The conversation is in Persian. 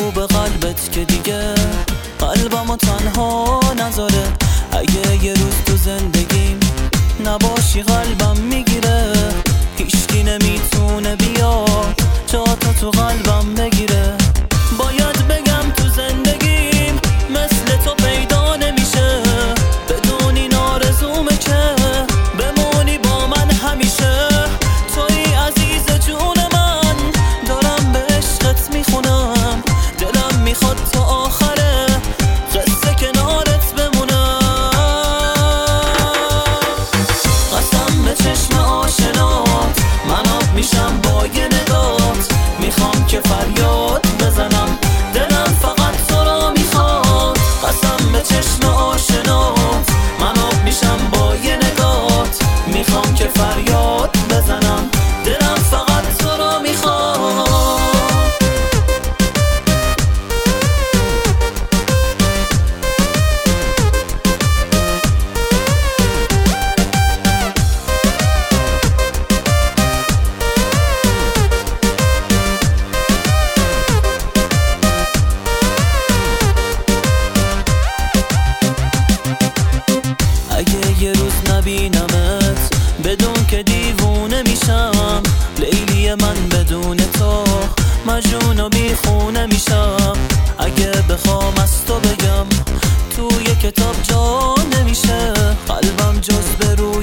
بگو به قلبت که دیگه قلبمو تنها نذاره. اگه یه روز تو زندگیم نباشی قلبم میگیره. هیچکی نمیتونه بیا جاتو تو قلبم بگیره. باید بگم تو زندگیم مثل تو پیدا نمیشه. بدونی آرزومه که بمونی با من همیشه. توی عزیز جون من، دارم به عشقت میخونم. دلم میخواد تا آخره قصه کنارت بمونم. قسم به چشم آشنات من آب میشم با یه نگات. میخوام که فریاد بزنم، دلم فقط تو را میخواد. قسم به چشم آشنات من آب میشم با یه نگات. میخوام که فریاد بزنم، دلم فقط تو را میخواد. اگه یه روز نبینمت بدون که دیوونه میشم. لیلی من بدون تو مجنون و بیخونه میشم. اگه بخوام از تو بگم توی کتاب جا نمیشه. قلبم جز به روی